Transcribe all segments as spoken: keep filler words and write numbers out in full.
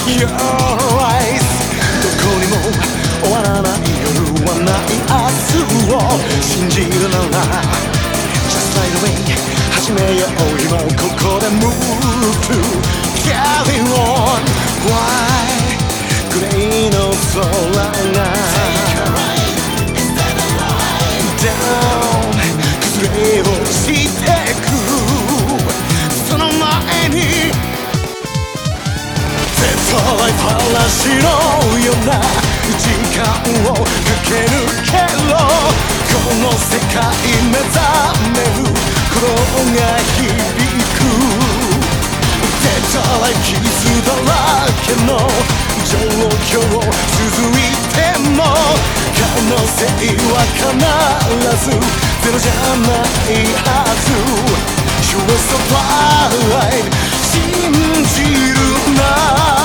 Your eyes どこにも終わらない夜はない明日を信じるなら Just right away 始めよう今ここで Move to carry on Why グレーの空が Down 崩れ落ちてくその前に絶対話のような時間を駆け抜けろこの世界目覚める心が響く絶対傷だらけの状況続いても可能性は必ずゼロじゃないはず You will survive 信じるな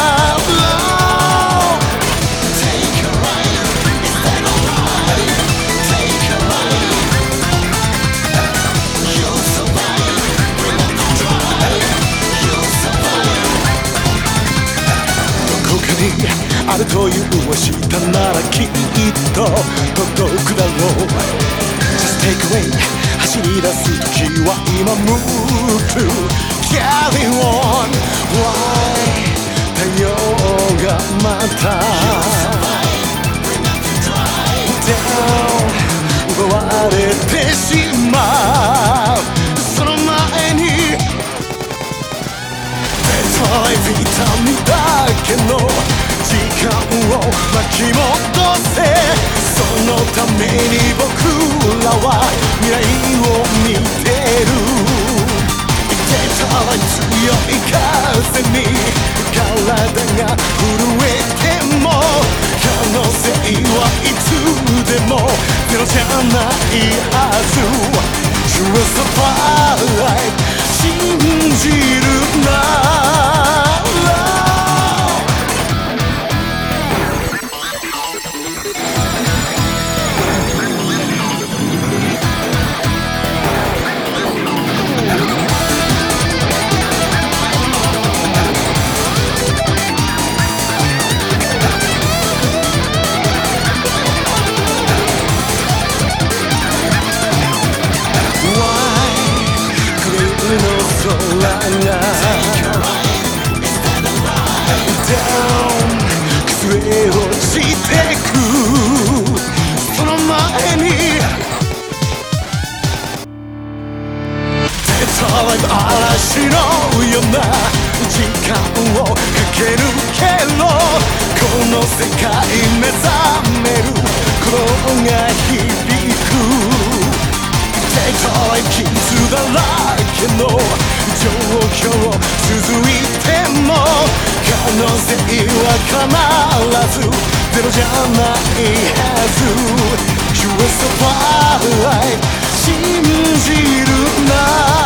あるという明日ならきっと届くだろう Just take away 走り出す時は今 Move to carry on Why 太陽がまた Down 奪われてしまうその前に絶対痛みだけの時間を巻き戻せそのために僕らは未来を見てる出たら強い風に体が震えても可能性はいつでもゼロじゃないはず You will survive 信じるな崩れ落ちてくその前に絶対嵐のような時間を駆け抜けろこの世界目覚める心が響く絶対傷だらけの状況続いても可能性は必ずゼロじゃないはず You will survive 信じるな